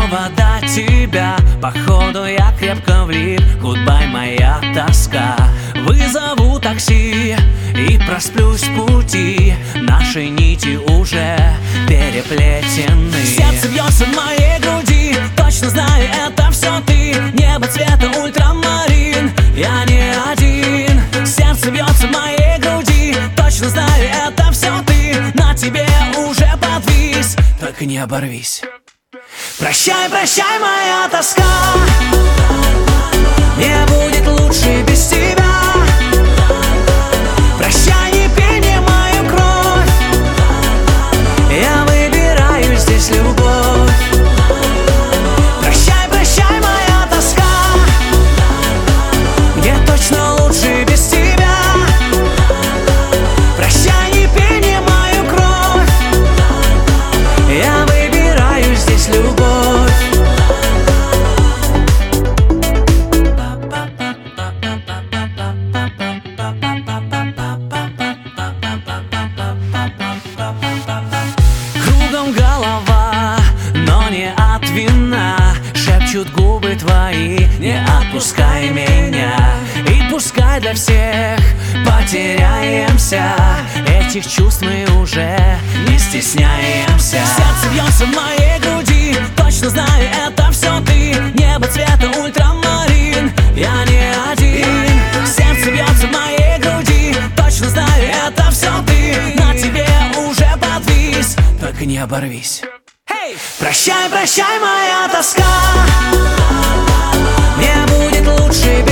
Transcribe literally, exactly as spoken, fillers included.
снова до тебя. Походу я крепко влип. Гудбай, моя тоска. Вызову такси и просплюсь в пути. Наши нити уже переплетены. Сердце бьется в моей груди. Точно знаю, это все ты. Небо цвета ультрамарин. Я не один. Сердце бьется в моей груди. Точно знаю, это все ты. На тебе уже подвис. Только не оборвись. Прощай, прощай, моя тоска. Мне будет лучше без тебя. Прощай, не пей мне мою кровь. Я выбираю здесь любовь. Прощай, прощай, моя тоска. Мне точно лучше без тебя. Прощай, не пей мне мою кровь. Я выбираю здесь любовь. Кругом голова, но не от вина. Шепчут губы твои, не отпускай меня. И пускай для всех потеряемся. Этих чувств мы уже не стесняемся. Сердце бьется в моей груди. Точно знаю, это все ты. Небо цвета ультрамарин. Я не один. Сердце бьется в моей груди. Точно знаю, это все ты. На тебе уже подвис. Только не оборвись. Hey! Прощай, прощай, моя тоска. Мне будет лучше